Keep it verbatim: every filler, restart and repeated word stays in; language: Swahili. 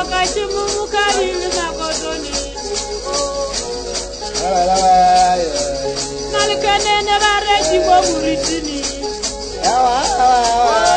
Akachimu kari makodoni. Nalikane ne bare jibo muritini.